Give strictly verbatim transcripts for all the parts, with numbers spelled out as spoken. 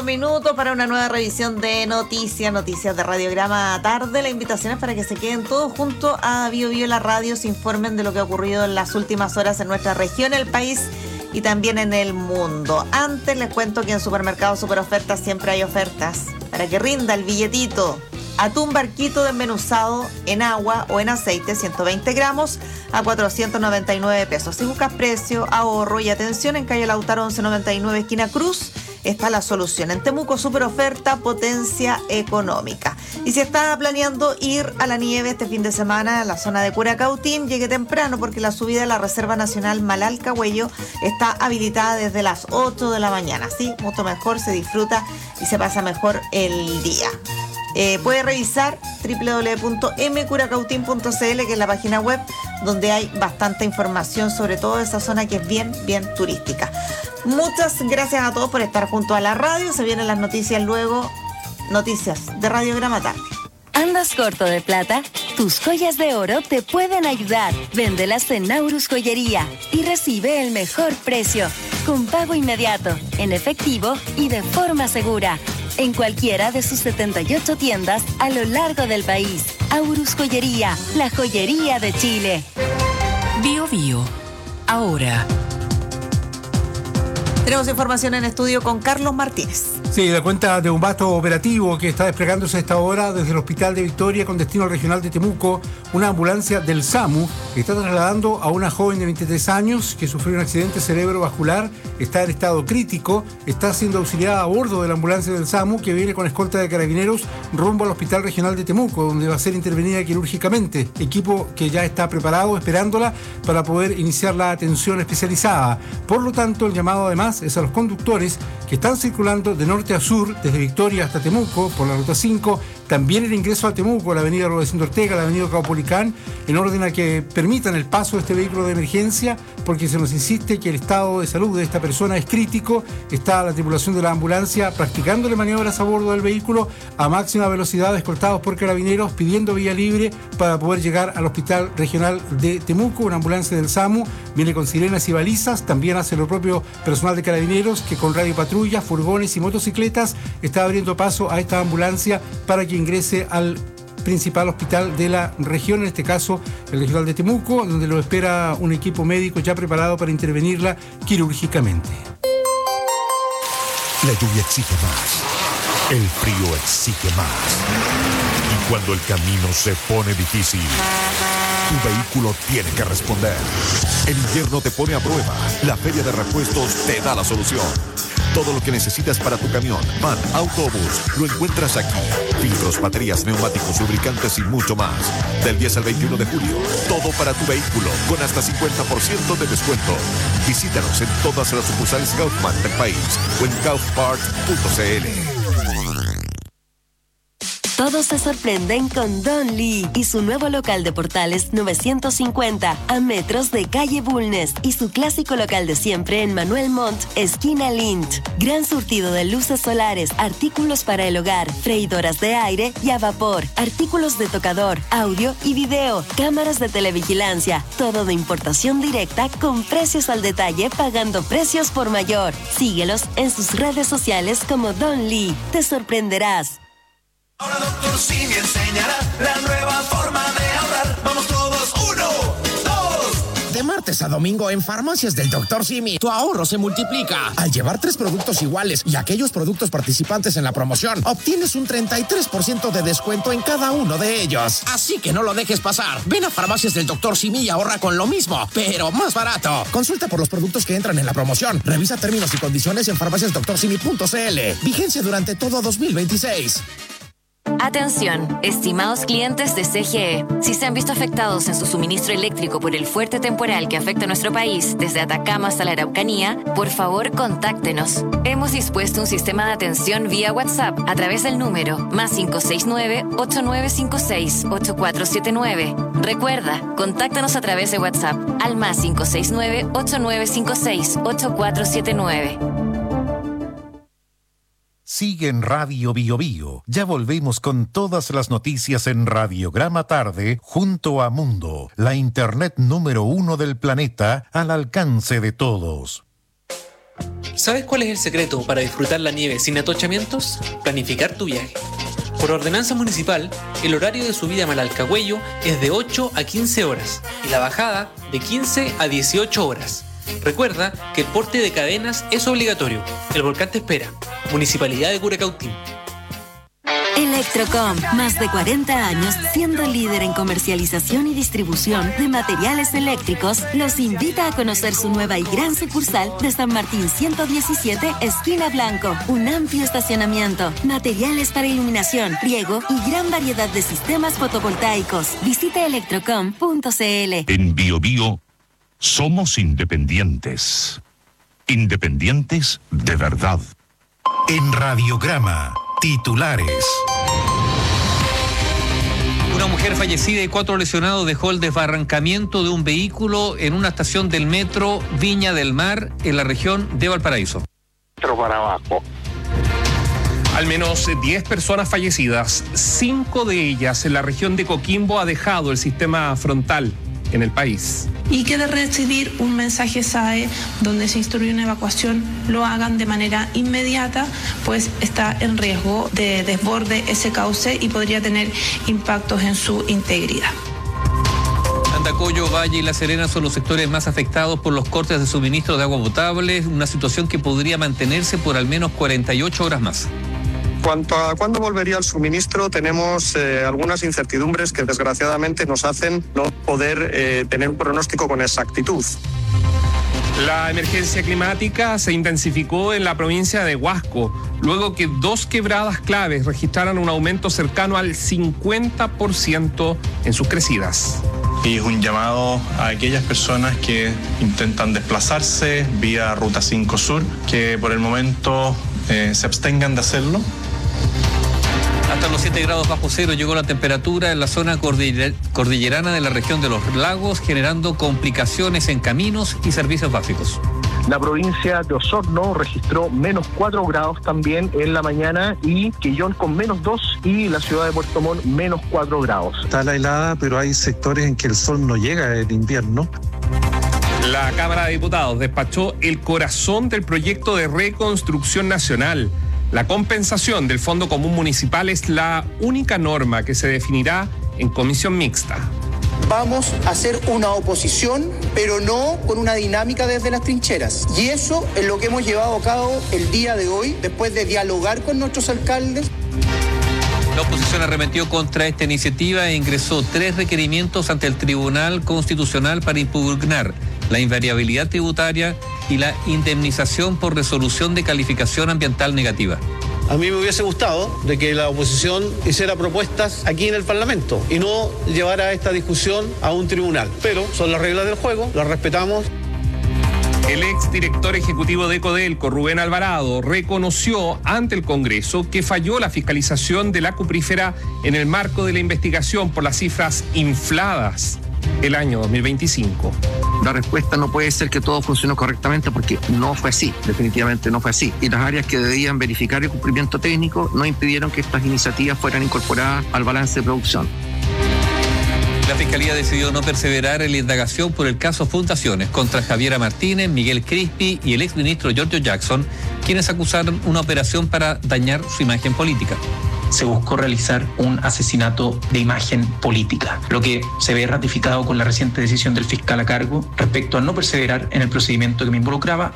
minutos para una nueva revisión de noticias, noticias de Radiograma Tarde. La invitación es para que se queden todos junto a Bio Bio la radio, se informen de lo que ha ocurrido en las últimas horas en nuestra región, el país y también en el mundo. Antes les cuento que en Supermercado Super Ofertas siempre hay ofertas para que rinda el billetito. Atún barquito desmenuzado en agua o en aceite, ciento veinte gramos a cuatrocientos noventa y nueve pesos. Si buscas precio, ahorro y atención, en calle Lautaro once noventa y nueve, esquina Cruz, está la solución. En Temuco, super oferta, potencia económica. Y si está planeando ir a la nieve este fin de semana en la zona de Curacautín, llegue temprano porque la subida de la Reserva Nacional Malalcahuello está habilitada desde las ocho de la mañana. Así, mucho mejor, se disfruta y se pasa mejor el día. Eh, puede revisar doble u doble u doble u punto m curacautín punto c l, que es la página web donde hay bastante información sobre toda esa zona que es bien, bien turística. Muchas gracias a todos por estar junto a la radio. Se vienen las noticias luego, noticias de Radiograma Tarde. ¿Andas corto de plata? Tus joyas de oro te pueden ayudar. Véndelas en Naurus Joyería y recibe el mejor precio, con pago inmediato, en efectivo y de forma segura. En cualquiera de sus setenta y ocho tiendas a lo largo del país. Aurus Joyería, la joyería de Chile. Bio Bio, ahora. Tenemos información en estudio con Carlos Martínez. Sí, da cuenta de un vasto operativo que está desplegándose a esta hora desde el Hospital de Victoria con destino al regional de Temuco. Una ambulancia del SAMU está trasladando a una joven de veintitrés años que sufrió un accidente cerebrovascular, está en estado crítico, está siendo auxiliada a bordo de la ambulancia del SAMU que viene con escolta de carabineros rumbo al Hospital Regional de Temuco, donde va a ser intervenida quirúrgicamente. Equipo que ya está preparado, esperándola para poder iniciar la atención especializada. Por lo tanto, el llamado además es a los conductores que están circulando de norte a sur, desde Victoria hasta Temuco, por la ruta cinco, también el ingreso a Temuco, la avenida Rudecindo Ortega, la avenida Caupolicán, en orden a que permitan el paso de este vehículo de emergencia, porque se nos insiste que el estado de salud de esta persona es crítico. Está la tripulación de la ambulancia practicándole maniobras a bordo del vehículo a máxima velocidad, escoltados por carabineros, pidiendo vía libre para poder llegar al Hospital Regional de Temuco. Una ambulancia del SAMU viene con sirenas y balizas, también hace lo propio personal de carabineros, que con radiopatrullas, furgones y motocicletas está abriendo paso a esta ambulancia para que ingrese al principal hospital de la región, en este caso el regional de Temuco, donde lo espera un equipo médico ya preparado para intervenirla quirúrgicamente. La lluvia exige más, el frío exige más, y cuando el camino se pone difícil, tu vehículo tiene que responder. El invierno te pone a prueba, la Feria de Repuestos te da la solución. Todo lo que necesitas para tu camión, van, autobús, lo encuentras aquí. Filtros, baterías, neumáticos, lubricantes y mucho más. Del diez al veintiuno de julio, todo para tu vehículo, con hasta cincuenta por ciento de descuento. Visítanos en todas las sucursales Kaufman del país o en kaufpart punto c l. Todos se sorprenden con Don Lee y su nuevo local de Portales novecientos cincuenta a metros de calle Bulnes y su clásico local de siempre en Manuel Montt, esquina Lynch. Gran surtido de luces solares, artículos para el hogar, freidoras de aire y a vapor, artículos de tocador, audio y video, cámaras de televigilancia, todo de importación directa con precios al detalle, pagando precios por mayor. Síguelos en sus redes sociales como Don Lee. Te sorprenderás. Ahora doctor Simi enseñará la nueva forma de ahorrar. Vamos todos, uno, dos. De martes a domingo en Farmacias del doctor Simi, tu ahorro se multiplica. Al llevar tres productos iguales y aquellos productos participantes en la promoción, obtienes un treinta y tres por ciento de descuento en cada uno de ellos. Así que no lo dejes pasar. Ven a Farmacias del doctor Simi y ahorra con lo mismo, pero más barato. Consulta por los productos que entran en la promoción. Revisa términos y condiciones en farmacias doctor simi punto c l. Vigencia durante todo dos mil veintiséis. Atención, estimados clientes de C G E. Si se han visto afectados en su suministro eléctrico por el fuerte temporal que afecta a nuestro país, desde Atacama hasta la Araucanía, por favor contáctenos. Hemos dispuesto un sistema de atención vía WhatsApp a través del número más cinco seis nueve, ocho nueve cinco seis, ocho cuatro siete nueve. Recuerda, contáctanos a través de WhatsApp al más cinco seis nueve, ocho nueve cinco seis, ocho cuatro siete nueve. Sigue en Radio Bio Bio. Ya volvemos con todas las noticias en Radiograma Tarde junto a Mundo, la internet número uno del planeta al alcance de todos. ¿Sabes cuál es el secreto para disfrutar la nieve sin atochamientos? Planificar tu viaje. Por ordenanza municipal, el horario de subida a Malalcahuello es de ocho a quince horas y la bajada de quince a dieciocho horas. Recuerda que el porte de cadenas es obligatorio. El volcán te espera. Municipalidad de Curacautín. Electrocom, más de cuarenta años siendo líder en comercialización y distribución de materiales eléctricos, los invita a conocer su nueva y gran sucursal de San Martín ciento diecisiete, esquina Blanco. Un amplio estacionamiento, materiales para iluminación, riego y gran variedad de sistemas fotovoltaicos. Visite electrocom punto c l. En Bio Bio somos independientes. Independientes de verdad. En Radiograma, titulares. Una mujer fallecida y cuatro lesionados dejó el desbarrancamiento de un vehículo en una estación del metro Viña del Mar, en la región de Valparaíso. Para abajo. Al menos diez personas fallecidas, cinco de ellas en la región de Coquimbo, ha dejado el sistema frontal en el país. Y que de recibir un mensaje S A E donde se instruye una evacuación, lo hagan de manera inmediata, pues está en riesgo de desborde ese cauce y podría tener impactos en su integridad. Andacollo, Valle y La Serena son los sectores más afectados por los cortes de suministro de agua potable, una situación que podría mantenerse por al menos cuarenta y ocho horas más. Cuanto a cuándo volvería el suministro, tenemos eh, algunas incertidumbres que desgraciadamente nos hacen no poder eh, tener un pronóstico con exactitud. La emergencia climática se intensificó en la provincia de Huasco, luego que dos quebradas claves registraran un aumento cercano al cincuenta por ciento en sus crecidas. Y es un llamado a aquellas personas que intentan desplazarse vía Ruta cinco Sur, que por el momento eh, se abstengan de hacerlo. Hasta los siete grados bajo cero llegó la temperatura en la zona cordiller- cordillerana de la región de los lagos, generando complicaciones en caminos y servicios básicos. La provincia de Osorno registró menos cuatro grados también en la mañana, y Quillón con menos dos, y la ciudad de Puerto Montt menos cuatro grados. Está la helada, pero hay sectores en que el sol no llega en invierno. La Cámara de Diputados despachó el corazón del proyecto de reconstrucción nacional. La compensación del Fondo Común Municipal es la única norma que se definirá en comisión mixta. Vamos a hacer una oposición, pero no con una dinámica desde las trincheras. Y eso es lo que hemos llevado a cabo el día de hoy, después de dialogar con nuestros alcaldes. La oposición arremetió contra esta iniciativa e ingresó tres requerimientos ante el Tribunal Constitucional para impugnar la invariabilidad tributaria y la indemnización por resolución de calificación ambiental negativa. A mí me hubiese gustado de que la oposición hiciera propuestas aquí en el Parlamento y no llevara esta discusión a un tribunal. Pero son las reglas del juego, las respetamos. El exdirector ejecutivo de Codelco, Rubén Alvarado, reconoció ante el Congreso que falló la fiscalización de la cuprífera en el marco de la investigación por las cifras infladas el año dos mil veinticinco. La respuesta no puede ser que todo funcionó correctamente, porque no fue así, definitivamente no fue así. Y las áreas que debían verificar el cumplimiento técnico no impidieron que estas iniciativas fueran incorporadas al balance de producción. La Fiscalía decidió no perseverar en la indagación por el caso Fundaciones contra Javiera Martínez, Miguel Crispi y el exministro Giorgio Jackson, quienes acusaron una operación para dañar su imagen política. Se buscó realizar un asesinato de imagen política, lo que se ve ratificado con la reciente decisión del fiscal a cargo respecto a no perseverar en el procedimiento que me involucraba.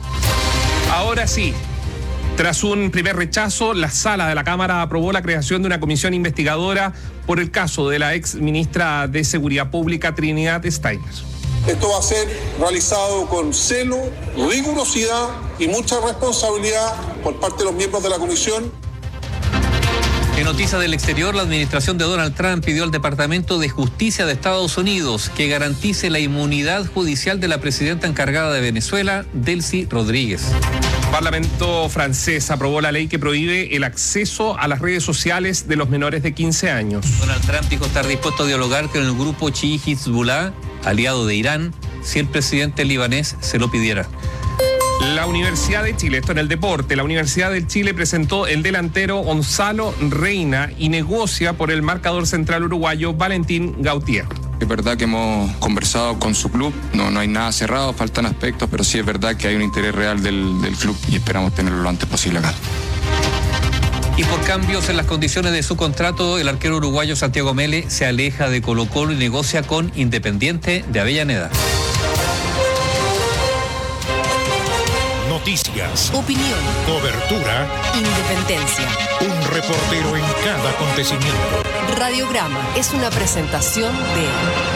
Ahora sí, tras un primer rechazo, la sala de la Cámara aprobó la creación de una comisión investigadora por el caso de la ex ministra de Seguridad Pública, Trinidad Steiner. Esto va a ser realizado con celo, rigurosidad y mucha responsabilidad por parte de los miembros de la comisión. En noticias del exterior, la administración de Donald Trump pidió al Departamento de Justicia de Estados Unidos que garantice la inmunidad judicial de la presidenta encargada de Venezuela, Delcy Rodríguez. El Parlamento francés aprobó la ley que prohíbe el acceso a las redes sociales de los menores de quince años. Donald Trump dijo estar dispuesto a dialogar con el grupo chií Hezbollah, aliado de Irán, si el presidente libanés se lo pidiera. La Universidad de Chile, esto en el deporte, la Universidad de Chile presentó el delantero Gonzalo Reina y negocia por el marcador central uruguayo Valentín Gautier. Es verdad que hemos conversado con su club, no, no hay nada cerrado, faltan aspectos, pero sí es verdad que hay un interés real del, del club y esperamos tenerlo lo antes posible acá. Y por cambios en las condiciones de su contrato, el arquero uruguayo Santiago Mele se aleja de Colo-Colo y negocia con Independiente de Avellaneda. Noticias, Opinión, cobertura, independencia. un reportero en cada acontecimiento. Radiograma es una presentación de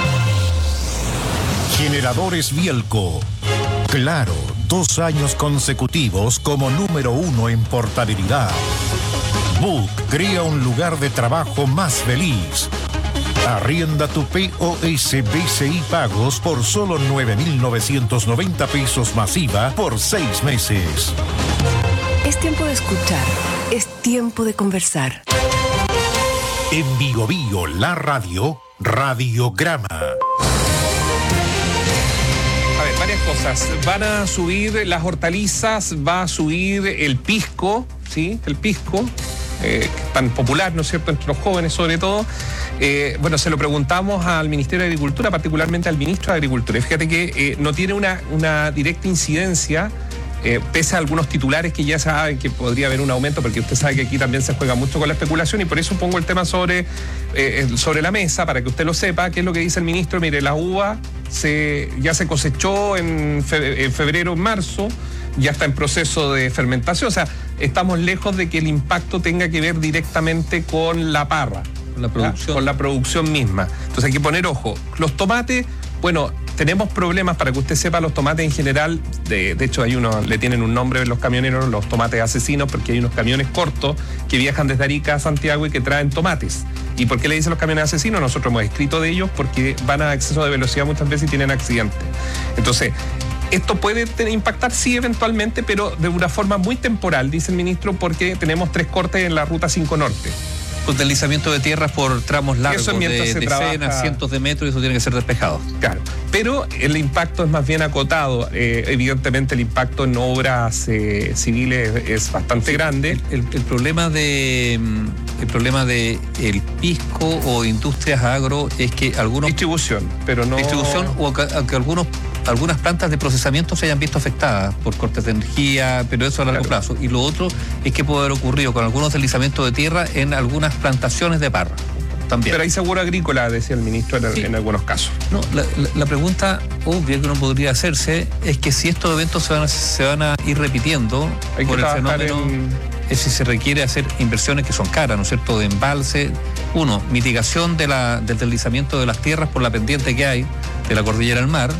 Generadores Bielco. Claro, dos años consecutivos como número uno en portabilidad. Book crea un lugar de trabajo más feliz. Arrienda tu P O S B C I Pagos por solo nueve mil novecientos noventa pesos masiva por seis meses. Es tiempo de escuchar, es tiempo de conversar. En Bio Bio, la radio, Radiograma. A ver, varias cosas. Van a subir las hortalizas, va a subir el pisco, ¿sí? El pisco, eh, tan popular, ¿no es cierto?, entre los jóvenes sobre todo. Eh, bueno, se lo preguntamos al Ministerio de Agricultura, particularmente al Ministro de Agricultura. Y fíjate que eh, no tiene una, una directa incidencia, eh, pese a algunos titulares que ya saben que podría haber un aumento, porque usted sabe que aquí también se juega mucho con la especulación, y por eso pongo el tema sobre, eh, sobre la mesa, para que usted lo sepa. ¿Qué es lo que dice el ministro? Mire, la uva se, ya se cosechó en, fe, en febrero, en marzo, ya está en proceso de fermentación, o sea, estamos lejos de que el impacto tenga que ver directamente con la parra. La producción. Con la producción misma. Entonces hay que poner ojo. Los tomates, bueno, tenemos problemas, para que usted sepa, los tomates en general, de, de hecho hay uno, le tienen un nombre los camioneros, los tomates asesinos, porque hay unos camiones cortos que viajan desde Arica a Santiago y que traen tomates. ¿Y por qué le dicen los camiones asesinos? Nosotros hemos escrito de ellos porque van a exceso de velocidad muchas veces y tienen accidentes. Entonces, esto puede impactar, sí, eventualmente, pero de una forma muy temporal, dice el ministro, porque tenemos tres cortes en la Ruta cinco Norte. Con deslizamiento de tierras por tramos largos de decenas, cientos de metros, y eso tiene que ser despejado. Claro, pero el impacto es más bien acotado. Eh, evidentemente el impacto en obras eh, civiles es, es bastante sí, grande. El, el, el problema de el problema de el pisco o industrias agro es que algunos... Distribución, pero no... Distribución o que, que algunos algunas plantas de procesamiento se hayan visto afectadas por cortes de energía, pero eso a largo claro. plazo. Y lo otro es que puede haber ocurrido con algunos deslizamientos de tierra en algunas plantaciones de parra también. Pero hay seguro agrícola, decía el ministro, en, sí. en algunos casos. No, la, la, la pregunta obvia que uno podría hacerse es que si estos eventos se van a, se van a ir repitiendo hay por que el fenómeno, en... es si se requiere hacer inversiones que son caras, ¿no es cierto?, de embalse. Uno, mitigación de la, del deslizamiento de las tierras por la pendiente que hay de la cordillera al mar.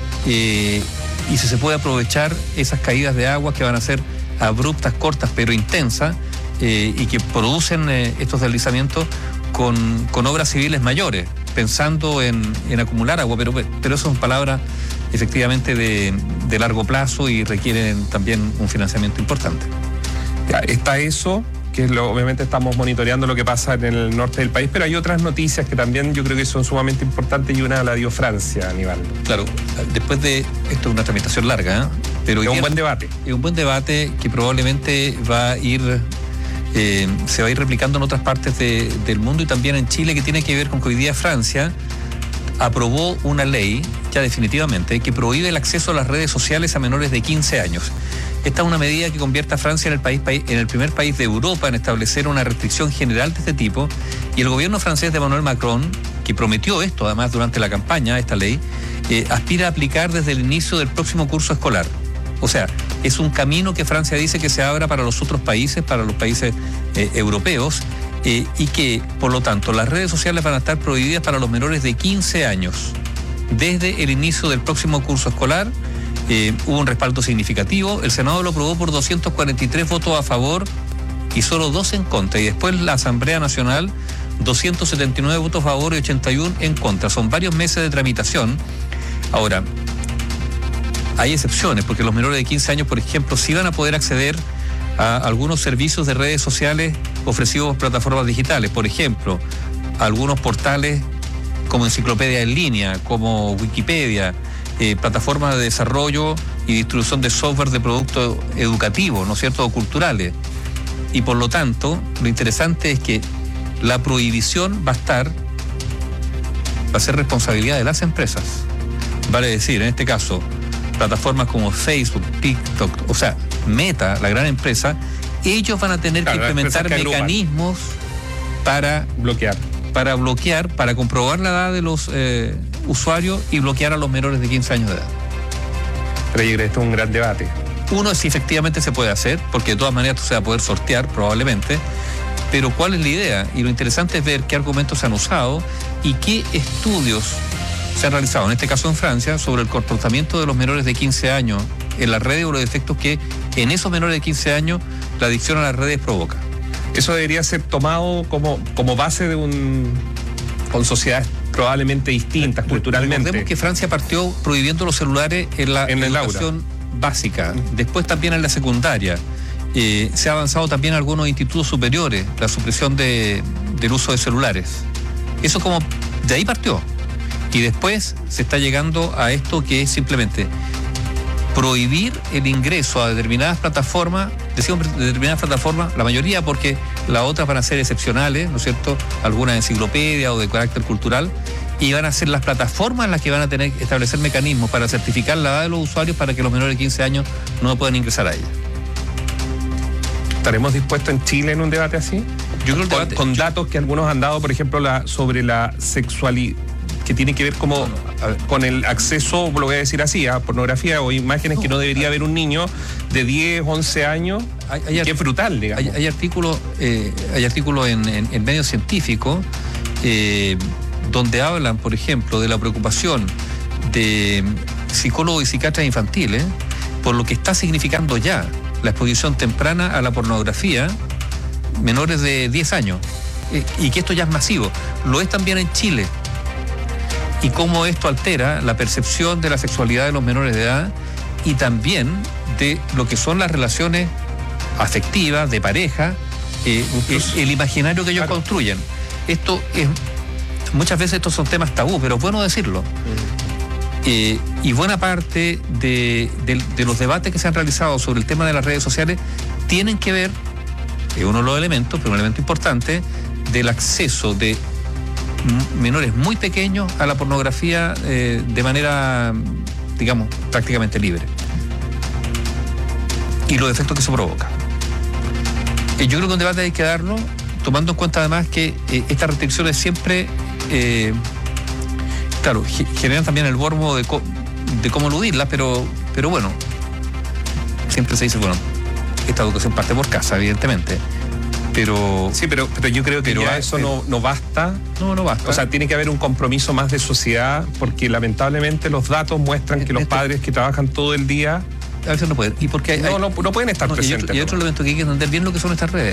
Eh, y si se puede aprovechar esas caídas de agua que van a ser abruptas, cortas, pero intensas, eh, y que producen eh, estos deslizamientos con, con obras civiles mayores, pensando en, en acumular agua, pero, pero eso son palabras efectivamente de, de largo plazo y requieren también un financiamiento importante. Ya, está eso, que es lo, obviamente estamos monitoreando lo que pasa en el norte del país, pero hay otras noticias que también yo creo que son sumamente importantes, y una la dio Francia, Aníbal. Claro, después de esto es una tramitación larga, ¿eh? Pero es un buen debate. Es un buen debate que probablemente va a ir, eh, se va a ir replicando en otras partes de, del mundo y también en Chile, que tiene que ver con que hoy día Francia aprobó una ley, ya definitivamente, que prohíbe el acceso a las redes sociales a menores de quince años. Esta es una medida que convierte a Francia en el, país, en el primer país de Europa en establecer una restricción general de este tipo, y el gobierno francés de Emmanuel Macron, que prometió esto además durante la campaña, esta ley, eh, aspira a aplicar desde el inicio del próximo curso escolar. O sea, es un camino que Francia dice que se abra para los otros países, para los países eh, europeos, eh, y que, por lo tanto, las redes sociales van a estar prohibidas para los menores de quince años desde el inicio del próximo curso escolar. Eh, hubo un respaldo significativo, el Senado lo aprobó por doscientos cuarenta y tres votos a favor y solo dos en contra, y después la Asamblea Nacional doscientos setenta y nueve votos a favor y ochenta y uno en contra. Son varios meses de tramitación. Ahora, hay excepciones, porque los menores de quince años, por ejemplo, sí van a poder acceder a algunos servicios de redes sociales ofrecidos por plataformas digitales, por ejemplo, a algunos portales como enciclopedia en línea, como Wikipedia, Eh, plataformas de desarrollo y distribución de software de productos educativos, ¿no es cierto?, o culturales. Y por lo tanto, lo interesante es que la prohibición va a estar, va va a ser responsabilidad de las empresas. Vale decir, en este caso, plataformas como Facebook, TikTok, o sea, Meta, la gran empresa, ellos van a tener claro, que implementar mecanismos para bloquear, para bloquear, para comprobar la edad de los eh, usuarios y bloquear a los menores de quince años de edad. Pero yo creo que esto es un gran debate. Uno es si efectivamente se puede hacer, porque de todas maneras se va a poder sortear probablemente, pero ¿cuál es la idea? Y lo interesante es ver qué argumentos se han usado y qué estudios se han realizado, en este caso en Francia, sobre el comportamiento de los menores de quince años en las redes o los efectos que en esos menores de quince años la adicción a las redes provoca. Eso debería ser tomado como, como base de un... con sociedades probablemente distintas culturalmente. Recordemos que Francia partió prohibiendo los celulares en la en educación básica, después también en la secundaria. Eh, se ha avanzado también en algunos institutos superiores, la supresión de, del uso de celulares. Eso como, de ahí partió. Y después se está llegando a esto que es simplemente prohibir el ingreso a determinadas plataformas, decimos determinadas plataformas, la mayoría porque las otras van a ser excepcionales, ¿no es cierto? Algunas enciclopedias o de carácter cultural, y van a ser las plataformas las que van a tener que establecer mecanismos para certificar la edad de los usuarios para que los menores de quince años no puedan ingresar a ellas. ¿Estaremos dispuestos en Chile en un debate así? Yo creo que con, debate, con yo, datos que algunos han dado, por ejemplo, la, sobre la sexualidad, que tiene que ver como no, no, con el acceso, lo voy a decir así, a pornografía o imágenes no, que no debería haber un niño de diez, once años, hay, hay que es brutal, digamos. Hay, hay artículos eh, hay artículos en, en, en medios científicos eh, donde hablan, por ejemplo, de la preocupación de psicólogos y psiquiatras infantiles por lo que está significando ya la exposición temprana a la pornografía menores de diez años eh, y que esto ya es masivo. Lo es también en Chile. Y cómo esto altera la percepción de la sexualidad de los menores de edad y también de lo que son las relaciones afectivas, de pareja, eh, el, el imaginario que ellos claro. construyen. Esto es, muchas veces estos son temas tabú, pero es bueno decirlo. Mm. Eh, y buena parte de, de, de los debates que se han realizado sobre el tema de las redes sociales tienen que ver, es uno de los elementos, pero un elemento importante, del acceso de menores muy pequeños a la pornografía eh, de manera, digamos, prácticamente libre. Y los efectos que eso provoca. Eh, yo creo que un debate hay que darlo, tomando en cuenta además que eh, estas restricciones siempre, eh, claro, generan también el morbo de, co de cómo eludirlas, pero, pero bueno, siempre se dice, bueno, esta educación parte por casa, evidentemente. Pero, sí, pero, pero yo creo que pero ya eso pero, no, no basta. No, no basta. O sea, tiene que haber un compromiso más de sociedad, porque lamentablemente los datos muestran que los padres que trabajan todo el día a veces no pueden. ¿Y porque hay, no, no, no pueden estar no, presentes. Y otro, y otro elemento que hay que entender bien lo que son estas redes.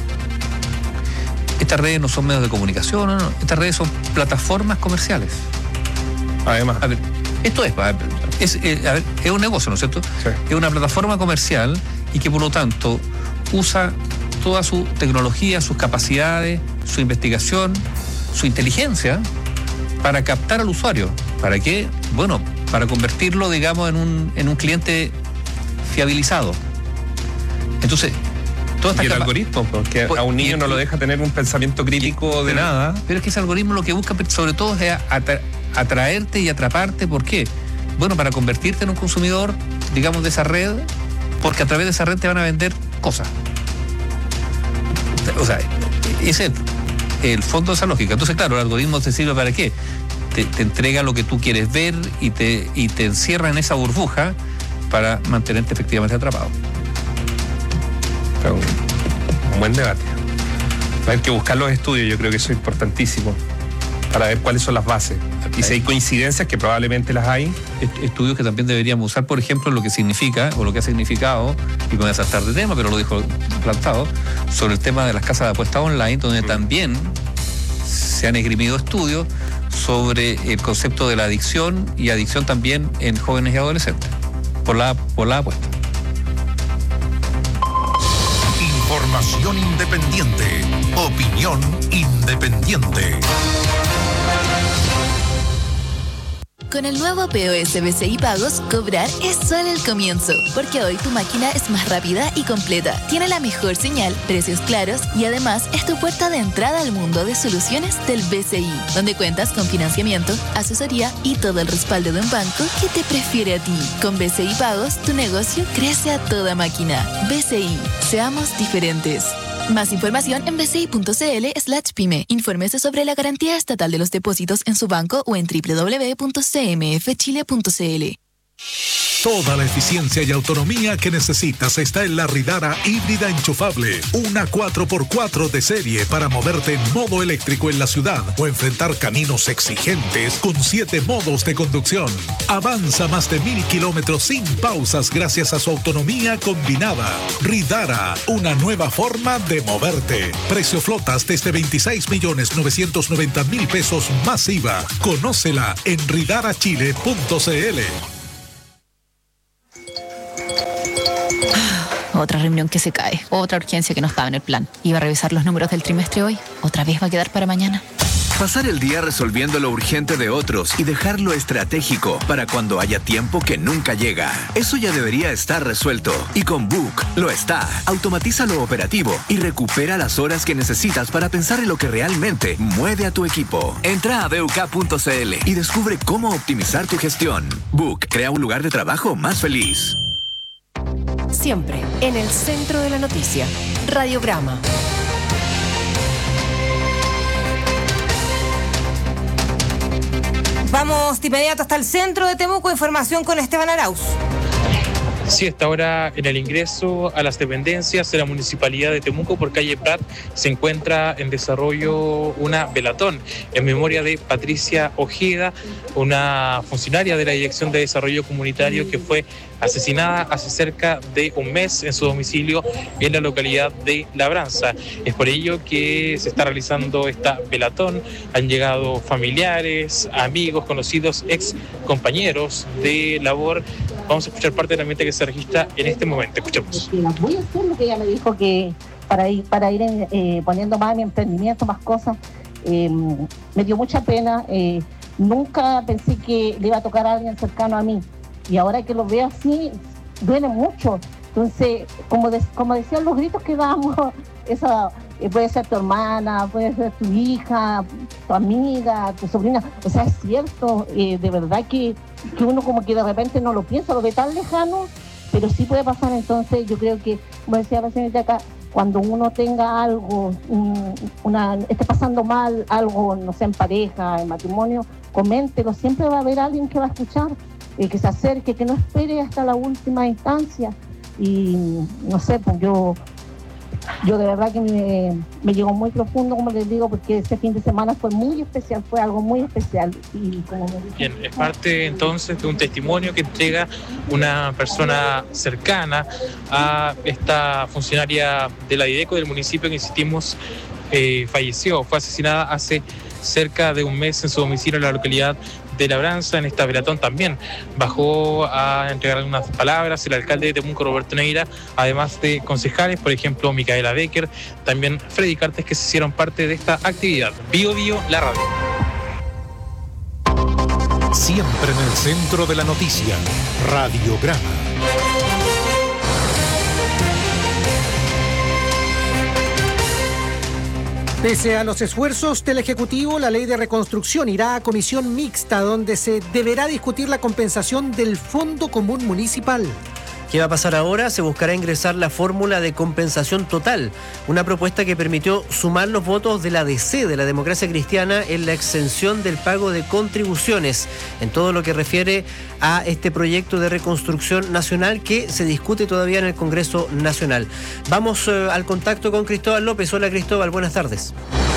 Estas redes no son medios de comunicación, no, no. Estas redes son plataformas comerciales. Además. A ver, esto es, es, es, a ver, es un negocio, ¿no es cierto? Sí. Es una plataforma comercial y que por lo tanto usa toda su tecnología, sus capacidades, su investigación, su inteligencia para captar al usuario. ¿Para qué? Bueno, para convertirlo, digamos, en un, en un cliente fiabilizado. Entonces, toda esta y el capa algoritmo, porque pues, a un niño no lo deja tener un pensamiento crítico y, de pero, nada. Pero es que ese algoritmo lo que busca sobre todo es atra atraerte y atraparte. ¿Por qué? Bueno, para convertirte en un consumidor, digamos, de esa red, porque a través de esa red te van a vender cosas. O sea, ese es el fondo de esa lógica. Entonces, claro, el algoritmo te sirve para qué? Te, te entrega lo que tú quieres ver y te, y te encierra en esa burbuja para mantenerte efectivamente atrapado. Pero un, un buen debate. Hay que buscar los estudios, yo creo que eso es importantísimo, para ver cuáles son las bases. Y si hay coincidencias, que probablemente las hay. Estudios que también deberíamos usar, por ejemplo, lo que significa, o lo que ha significado, y me voy a saltar de tema, pero lo dijo plantado, sobre el tema de las casas de apuestas online, donde mm. también se han esgrimido estudios sobre el concepto de la adicción y adicción también en jóvenes y adolescentes, por la, por la apuesta. Información independiente, opinión independiente. Con el nuevo P O S B C I Pagos, cobrar es solo el comienzo, porque hoy tu máquina es más rápida y completa, tiene la mejor señal, precios claros y además es tu puerta de entrada al mundo de soluciones del B C I, donde cuentas con financiamiento, asesoría y todo el respaldo de un banco que te prefiere a ti. Con B C I Pagos, tu negocio crece a toda máquina. B C I, seamos diferentes. Más información en bci.cl slash pyme. Infórmese sobre la garantía estatal de los depósitos en su banco o en doble u doble u doble u punto c m f chile punto c l. Toda la eficiencia y autonomía que necesitas está en la Ridara híbrida enchufable. Una cuatro por cuatro de serie para moverte en modo eléctrico en la ciudad o enfrentar caminos exigentes con siete modos de conducción. Avanza más de mil kilómetros sin pausas gracias a su autonomía combinada. Ridara, una nueva forma de moverte. Precio flotas desde veintiséis millones novecientos noventa mil pesos más I V A. Conócela en ridara chile punto c l. Otra reunión que se cae, otra urgencia que no estaba en el plan. Iba a revisar los números del trimestre hoy, otra vez va a quedar para mañana. Pasar el día resolviendo lo urgente de otros y dejar lo estratégico para cuando haya tiempo que nunca llega. Eso ya debería estar resuelto. Y con Book lo está. Automatiza lo operativo y recupera las horas que necesitas para pensar en lo que realmente mueve a tu equipo. Entra a b u k punto c l y descubre cómo optimizar tu gestión. Book crea un lugar de trabajo más feliz. Siempre en el centro de la noticia. Radiograma. Vamos de inmediato hasta el centro de Temuco. Información con Esteban Arauz. Sí, hasta ahora en el ingreso a las dependencias de la Municipalidad de Temuco por calle Prat se encuentra en desarrollo una velatón en memoria de Patricia Ojeda, una funcionaria de la Dirección de Desarrollo Comunitario que fue asesinada hace cerca de un mes en su domicilio en la localidad de Labranza. Es por ello que se está realizando esta velatón. Han llegado familiares, amigos, conocidos, ex compañeros de labor. Vamos a escuchar parte del ambiente que se registra en este momento. Escuchemos. Voy a hacer lo que ella me dijo, que para ir, para ir eh, poniendo más mi emprendimiento, más cosas. Eh, me dio mucha pena. Eh, nunca pensé que le iba a tocar a alguien cercano a mí. Y ahora que lo veo así, duele mucho. Entonces, como, de, como decían los gritos que damos, esa, eh, puede ser tu hermana, puede ser tu hija, tu amiga, tu sobrina. O sea, es cierto, eh, de verdad que, que uno como que de repente no lo piensa, lo ve tan lejano, pero sí puede pasar. Entonces, yo creo que, como decía la señorita acá, cuando uno tenga algo, un, una, esté pasando mal, algo, no sé, en pareja, en matrimonio, coméntelo. Siempre va a haber alguien que va a escuchar. Eh, que se acerque, que no espere hasta la última instancia. Y no sé, pues yo yo de verdad que me, me llegó muy profundo, como les digo, porque ese fin de semana fue muy especial, fue algo muy especial. Y como me dije, bien, es parte entonces de un testimonio que entrega una persona cercana a esta funcionaria de la Dideco del municipio que, insistimos, eh, falleció, fue asesinada hace cerca de un mes en su domicilio en la localidad de Labranza. En esta velatón también bajó a entregar algunas palabras el alcalde de Temuco, Roberto Neira, además de concejales, por ejemplo, Micaela Becker, también Freddy Cartes, que se hicieron parte de esta actividad. Bio Bio, la radio. Siempre en el centro de la noticia. Radiograma. Pese a los esfuerzos del Ejecutivo, la ley de reconstrucción irá a comisión mixta, donde se deberá discutir la compensación del Fondo Común Municipal. ¿Qué va a pasar ahora? Se buscará ingresar la fórmula de compensación total, una propuesta que permitió sumar los votos de la D C, de la Democracia Cristiana, en la exención del pago de contribuciones, en todo lo que refiere a este proyecto de reconstrucción nacional que se discute todavía en el Congreso Nacional. Vamos eh, al contacto con Cristóbal López. Hola Cristóbal, buenas tardes.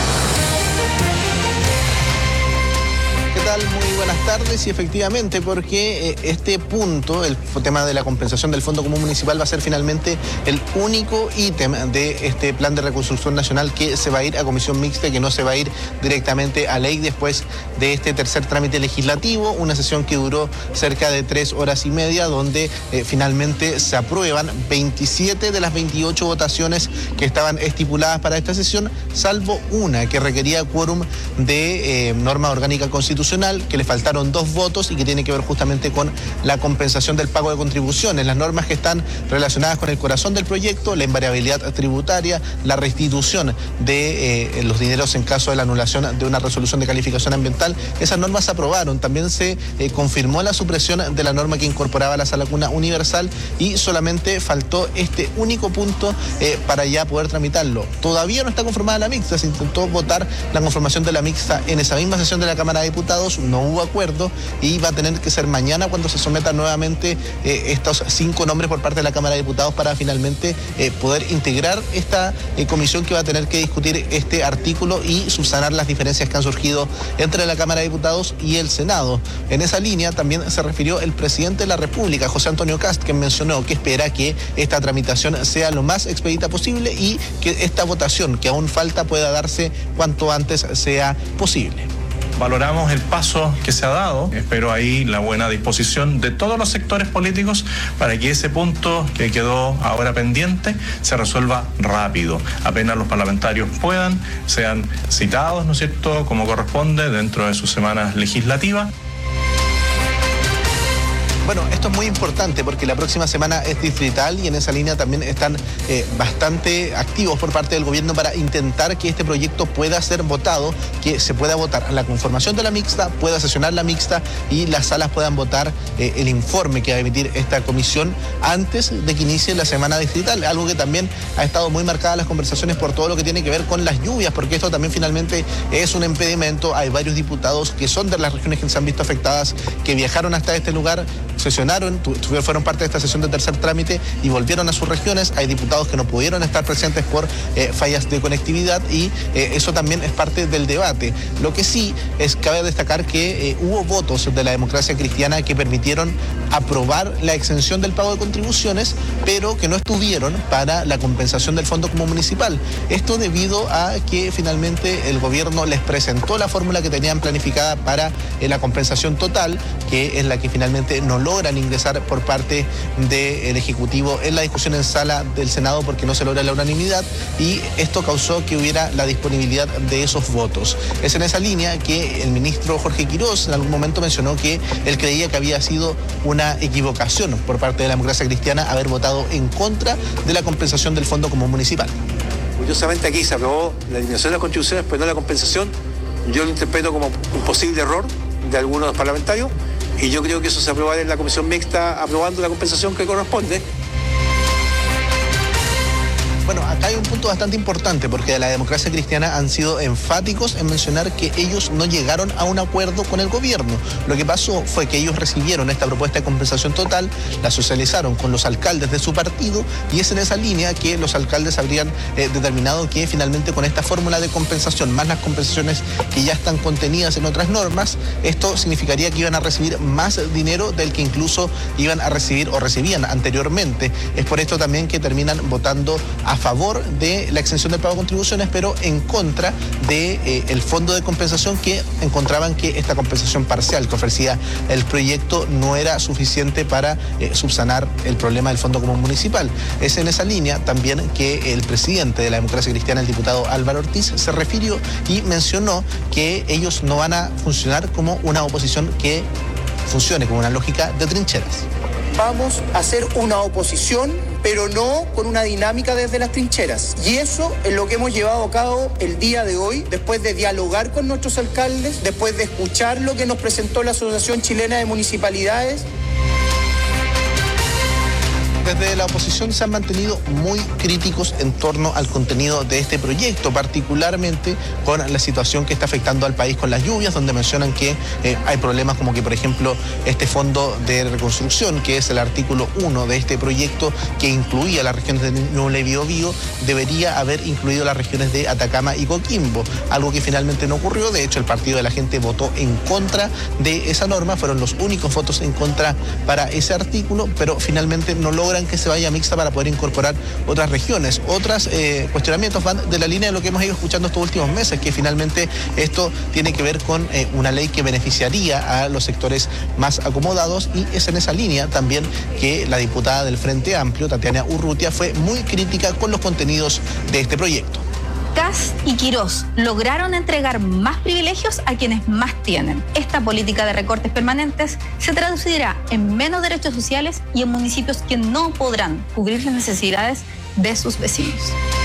Muy buenas tardes, y efectivamente, porque eh, este punto, el tema de la compensación del Fondo Común Municipal, va a ser finalmente el único ítem de este plan de reconstrucción nacional que se va a ir a comisión mixta, que no se va a ir directamente a ley después de este tercer trámite legislativo, una sesión que duró cerca de tres horas y media, donde eh, finalmente se aprueban veintisiete de las veintiocho votaciones que estaban estipuladas para esta sesión, salvo una que requería quórum de eh, norma orgánica constitucional. constitucional, que le faltaron dos votos y que tiene que ver justamente con la compensación del pago de contribuciones. Las normas que están relacionadas con el corazón del proyecto, la invariabilidad tributaria, la restitución de eh, los dineros en caso de la anulación de una resolución de calificación ambiental, esas normas se aprobaron. También se eh, confirmó la supresión de la norma que incorporaba la sala cuna universal y solamente faltó este único punto eh, para ya poder tramitarlo. Todavía no está conformada la mixta, se intentó votar la conformación de la mixta en esa misma sesión de la Cámara de Diputados, no hubo acuerdo y va a tener que ser mañana cuando se sometan nuevamente eh, estos cinco nombres por parte de la Cámara de Diputados para finalmente eh, poder integrar esta eh, comisión que va a tener que discutir este artículo y subsanar las diferencias que han surgido entre la Cámara de Diputados y el Senado. En esa línea también se refirió el presidente de la República, José Antonio Kast, que mencionó que espera que esta tramitación sea lo más expedita posible y que esta votación que aún falta pueda darse cuanto antes sea posible. Valoramos el paso que se ha dado, espero ahí la buena disposición de todos los sectores políticos para que ese punto que quedó ahora pendiente se resuelva rápido. Apenas los parlamentarios puedan, sean citados, ¿no es cierto?, como corresponde dentro de sus semanas legislativas. Bueno, esto es muy importante porque la próxima semana es distrital y en esa línea también están eh, bastante activos por parte del gobierno para intentar que este proyecto pueda ser votado, que se pueda votar la conformación de la mixta, pueda sesionar la mixta y las salas puedan votar eh, el informe que va a emitir esta comisión antes de que inicie la semana distrital, algo que también ha estado muy marcada en las conversaciones por todo lo que tiene que ver con las lluvias, porque esto también finalmente es un impedimento. Hay varios diputados que son de las regiones que se han visto afectadas, que viajaron hasta este lugar, sesionaron, fueron parte de esta sesión de tercer trámite y volvieron a sus regiones. Hay diputados que no pudieron estar presentes por eh, fallas de conectividad y eh, eso también es parte del debate. Lo que sí es, cabe destacar que eh, hubo votos de la democracia cristiana que permitieron aprobar la exención del pago de contribuciones, pero que no estuvieron para la compensación del Fondo Común Municipal. Esto debido a que finalmente el gobierno les presentó la fórmula que tenían planificada para eh, la compensación total, que es la que finalmente no logran ingresar por parte del Ejecutivo en la discusión en sala del Senado porque no se logra la unanimidad y esto causó que hubiera la disponibilidad de esos votos. Es en esa línea que el ministro Jorge Quirós en algún momento mencionó que él creía que había sido una equivocación por parte de la democracia cristiana haber votado en contra de la compensación del Fondo Común Municipal. Curiosamente aquí se aprobó la eliminación de las contribuciones, pero no la compensación. Yo lo interpreto como un posible error de algunos parlamentarios. Y yo creo que eso se aprobará en la comisión mixta aprobando la compensación que corresponde. Bueno, acá hay un punto bastante importante porque de la democracia cristiana han sido enfáticos en mencionar que ellos no llegaron a un acuerdo con el gobierno. Lo que pasó fue que ellos recibieron esta propuesta de compensación total, la socializaron con los alcaldes de su partido y es en esa línea que los alcaldes habrían eh, determinado que finalmente con esta fórmula de compensación, más las compensaciones que ya están contenidas en otras normas, esto significaría que iban a recibir más dinero del que incluso iban a recibir o recibían anteriormente. Es por esto también que terminan votando a A favor de la exención del pago de contribuciones, pero en contra de eh, el fondo de compensación, que encontraban que esta compensación parcial que ofrecía el proyecto no era suficiente para eh, subsanar el problema del Fondo Común Municipal. Es en esa línea también que el presidente de la democracia cristiana, el diputado Álvaro Ortiz, se refirió y mencionó que ellos no van a funcionar como una oposición que funcione con una lógica de trincheras. Vamos a hacer una oposición, pero no con una dinámica desde las trincheras. Y eso es lo que hemos llevado a cabo el día de hoy, después de dialogar con nuestros alcaldes, después de escuchar lo que nos presentó la Asociación Chilena de Municipalidades. Desde la oposición se han mantenido muy críticos en torno al contenido de este proyecto, particularmente con la situación que está afectando al país con las lluvias, donde mencionan que eh, hay problemas como que, por ejemplo, este fondo de reconstrucción, que es el artículo uno de este proyecto, que incluía las regiones de Ñuble y Biobío, debería haber incluido las regiones de Atacama y Coquimbo, algo que finalmente no ocurrió. De hecho, el Partido de la Gente votó en contra de esa norma, fueron los únicos votos en contra para ese artículo, pero finalmente no logra que se vaya mixta para poder incorporar otras regiones. Otros eh, cuestionamientos van de la línea de lo que hemos ido escuchando estos últimos meses, que finalmente esto tiene que ver con eh, una ley que beneficiaría a los sectores más acomodados y es en esa línea también que la diputada del Frente Amplio, Tatiana Urrutia, fue muy crítica con los contenidos de este proyecto. Kast y Quirós lograron entregar más privilegios a quienes más tienen. Esta política de recortes permanentes se traducirá en menos derechos sociales y en municipios que no podrán cubrir las necesidades de sus vecinos.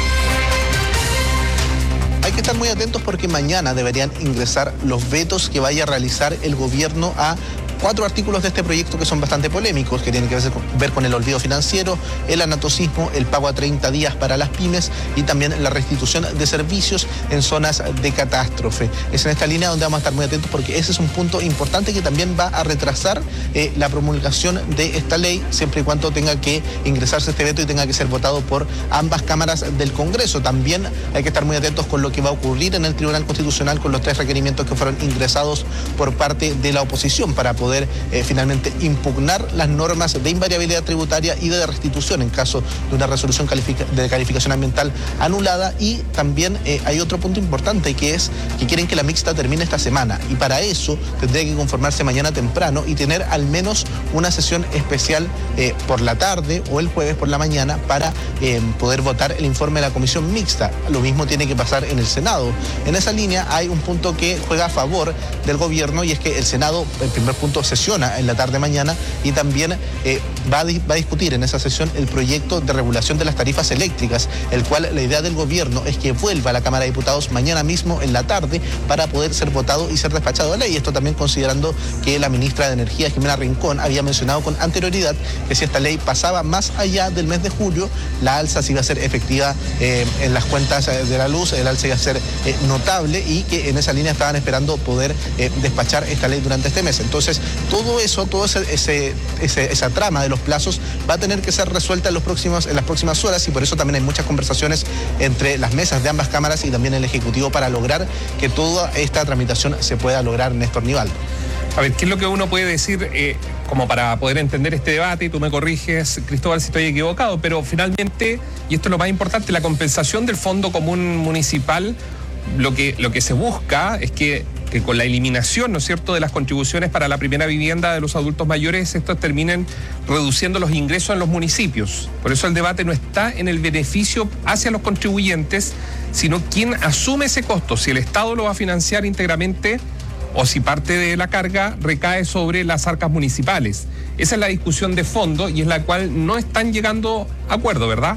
Hay que estar muy atentos porque mañana deberían ingresar los vetos que vaya a realizar el gobierno a cuatro artículos de este proyecto que son bastante polémicos, que tienen que ver con el olvido financiero, el anatocismo, el pago a treinta días para las pymes y también la restitución de servicios en zonas de catástrofe. Es en esta línea donde vamos a estar muy atentos porque ese es un punto importante que también va a retrasar eh, la promulgación de esta ley, siempre y cuando tenga que ingresarse este veto y tenga que ser votado por ambas cámaras del Congreso. También hay que estar muy atentos con lo que va a ocurrir en el Tribunal Constitucional con los tres requerimientos que fueron ingresados por parte de la oposición para poder poder eh, finalmente impugnar las normas de invariabilidad tributaria y de restitución en caso de una resolución califica de calificación ambiental anulada. Y también eh, hay otro punto importante, que es que quieren que la mixta termine esta semana, y para eso tendría que conformarse mañana temprano y tener al menos una sesión especial eh, por la tarde o el jueves por la mañana para eh, poder votar el informe de la comisión mixta. Lo mismo tiene que pasar en el Senado. En esa línea hay un punto que juega a favor del gobierno, y es que el Senado, el primer punto, sesiona en la tarde mañana y también eh, va, a, va a discutir en esa sesión el proyecto de regulación de las tarifas eléctricas, el cual la idea del gobierno es que vuelva a la Cámara de Diputados mañana mismo en la tarde para poder ser votado y ser despachado de ley. Esto también considerando que la ministra de Energía, Jimena Rincón, había mencionado con anterioridad que si esta ley pasaba más allá del mes de julio, la alza sí iba a ser efectiva eh, en las cuentas de la luz, el alza iba a ser eh, notable, y que en esa línea estaban esperando poder eh, despachar esta ley durante este mes. Entonces, todo eso, todo ese, ese, ese, esa trama de los plazos va a tener que ser resuelta en, los próximos, en las próximas horas, y por eso también hay muchas conversaciones entre las mesas de ambas cámaras y también el Ejecutivo para lograr que toda esta tramitación se pueda lograr, Néstor Nivaldo. A ver, ¿qué es lo que uno puede decir eh, como para poder entender este debate? Y tú me corriges, Cristóbal, si estoy equivocado, pero finalmente, y esto es lo más importante, la compensación del Fondo Común Municipal, lo que, lo que se busca es que, que con la eliminación, ¿no es cierto?, de las contribuciones para la primera vivienda de los adultos mayores, estos terminen reduciendo los ingresos en los municipios. Por eso el debate no está en el beneficio hacia los contribuyentes, sino quién asume ese costo, si el Estado lo va a financiar íntegramente o si parte de la carga recae sobre las arcas municipales. Esa es la discusión de fondo y es la cual no están llegando a acuerdo, ¿verdad?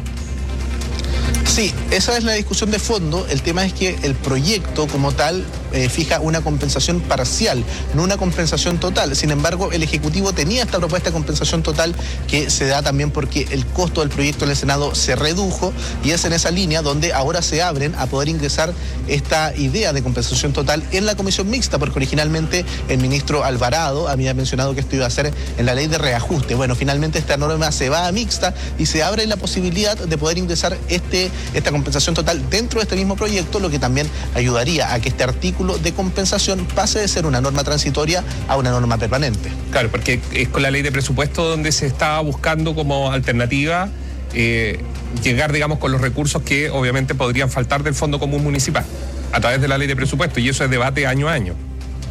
Sí, esa es la discusión de fondo. El tema es que el proyecto como tal eh, fija una compensación parcial, no una compensación total. Sin embargo, el Ejecutivo tenía esta propuesta de compensación total, que se da también porque el costo del proyecto en el Senado se redujo, y es en esa línea donde ahora se abren a poder ingresar esta idea de compensación total en la comisión mixta, porque originalmente el ministro Alvarado había mencionado que esto iba a ser en la ley de reajuste. Bueno, finalmente esta norma se va a mixta y se abre la posibilidad de poder ingresar este esta compensación total dentro de este mismo proyecto, lo que también ayudaría a que este artículo de compensación pase de ser una norma transitoria a una norma permanente. Claro, porque es con la ley de presupuesto donde se está buscando como alternativa eh, llegar, digamos, con los recursos que obviamente podrían faltar del Fondo Común Municipal a través de la ley de presupuesto, y eso es debate año a año.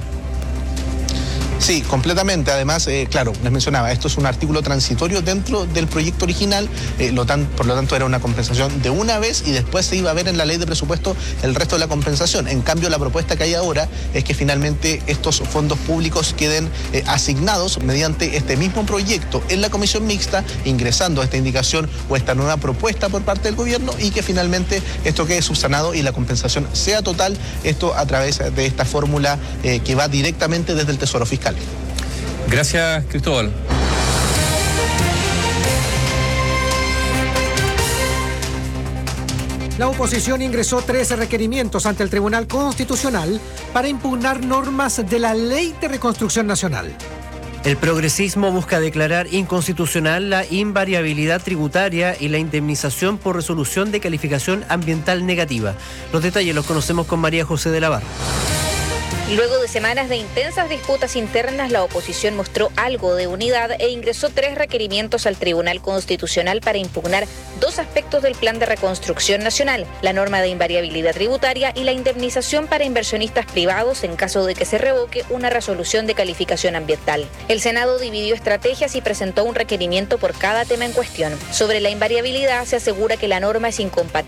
Sí, completamente. Además, eh, claro, les mencionaba, esto es un artículo transitorio dentro del proyecto original, eh, lo tan, por lo tanto era una compensación de una vez y después se iba a ver en la ley de presupuesto el resto de la compensación. En cambio, la propuesta que hay ahora es que finalmente estos fondos públicos queden eh, asignados mediante este mismo proyecto en la comisión mixta, ingresando esta indicación o esta nueva propuesta por parte del gobierno, y que finalmente esto quede subsanado y la compensación sea total, esto a través de esta fórmula eh, que va directamente desde el Tesoro Fiscal. Gracias, Cristóbal. La oposición ingresó trece requerimientos ante el Tribunal Constitucional para impugnar normas de la Ley de Reconstrucción Nacional. El progresismo busca declarar inconstitucional la invariabilidad tributaria y la indemnización por resolución de calificación ambiental negativa. Los detalles los conocemos con María José de la Barra. Luego de semanas de intensas disputas internas, la oposición mostró algo de unidad e ingresó tres requerimientos al Tribunal Constitucional para impugnar dos aspectos del Plan de Reconstrucción Nacional: la norma de invariabilidad tributaria y la indemnización para inversionistas privados en caso de que se revoque una resolución de calificación ambiental. El Senado dividió estrategias y presentó un requerimiento por cada tema en cuestión. Sobre la invariabilidad, se asegura que la norma es incompatible